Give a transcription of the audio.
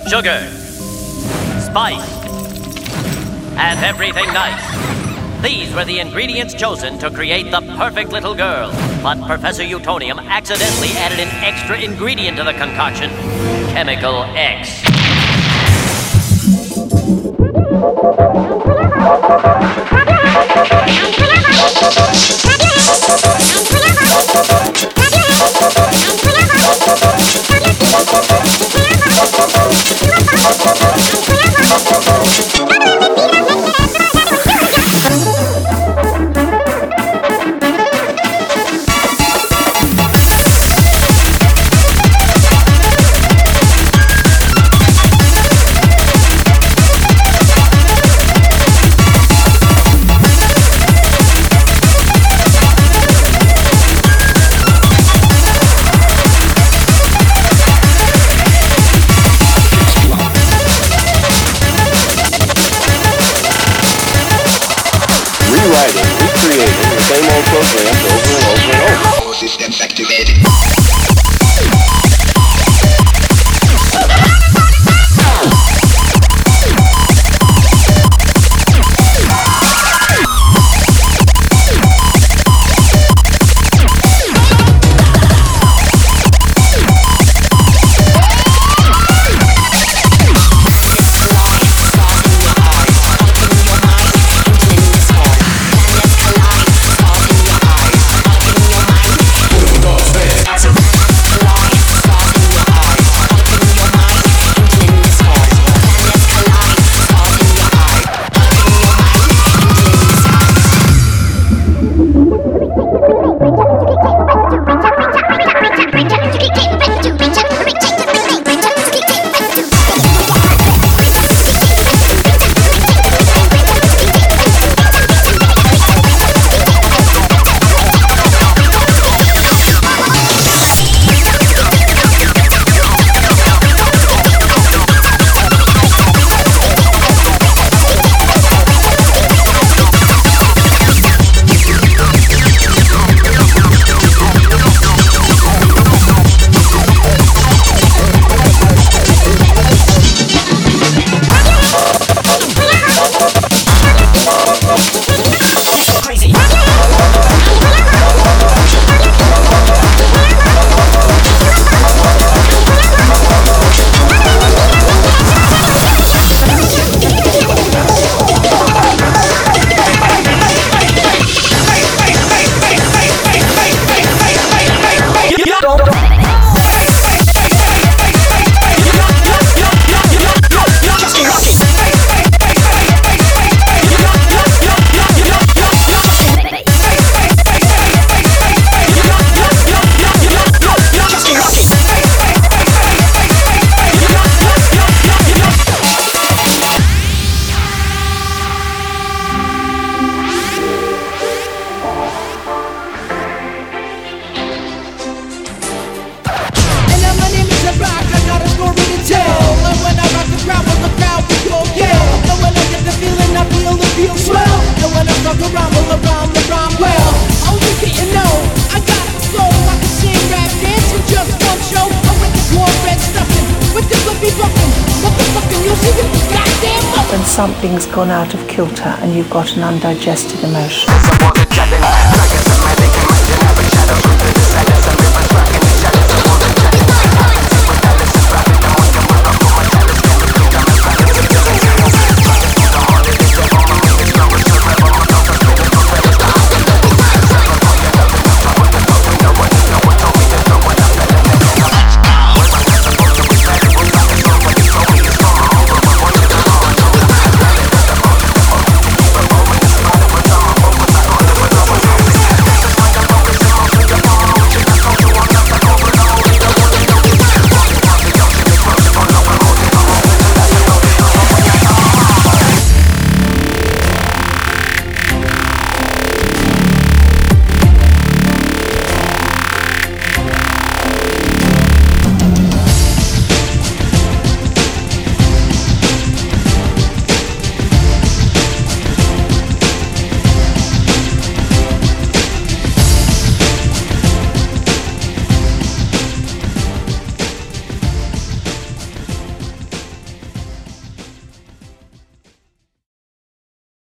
sugar, spice, and everything nice. These were the ingredients chosen to create the perfect little girl. But Professor Utonium accidentally added an extra ingredient to the concoction, Chemical X. Recreating the same old programs over and over and over. All systems activated. When something's gone out of kilter and you've got an undigested emotion.